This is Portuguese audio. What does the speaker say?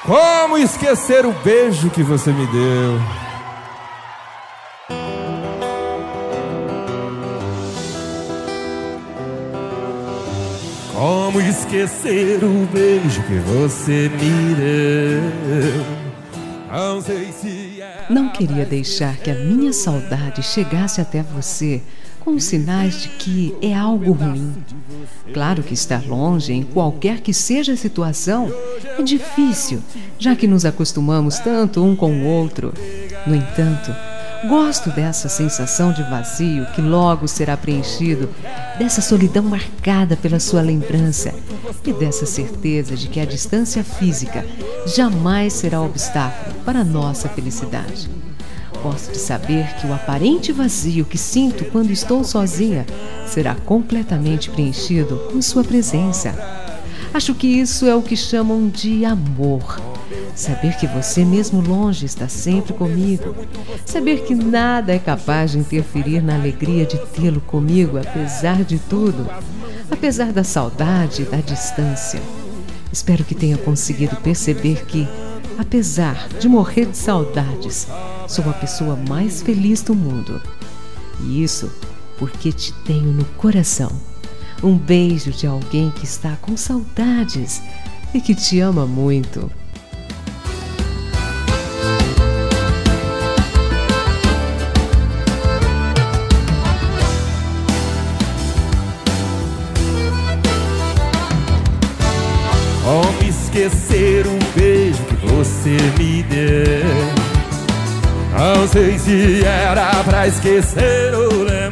Como esquecer o beijo que você me deu? Como esquecer o beijo que você me deu? Não sei se Não queria deixar que a minha saudade chegasse até você com sinais de que é algo ruim. Claro que estar longe, em qualquer que seja a situação, é difícil, já que nos acostumamos tanto um com o outro. No entanto, gosto dessa sensação de vazio que logo será preenchido, dessa solidão marcada pela sua lembrança e dessa certeza de que a distância física jamais será obstáculo para a nossa felicidade. Gosto de saber que o aparente vazio que sinto quando estou sozinha será completamente preenchido com sua presença. Acho que isso é o que chamam de amor. Saber que você, mesmo longe, está sempre comigo. Saber que nada é capaz de interferir na alegria de tê-lo comigo, apesar de tudo. Apesar da saudade e da distância. Espero que tenha conseguido perceber que, apesar de morrer de saudades, sou a pessoa mais feliz do mundo. E isso porque te tenho no coração. Um beijo de alguém que está com saudades e que te ama muito. Como esquecer um beijo que você me deu? Não sei se era pra esquecer ou não.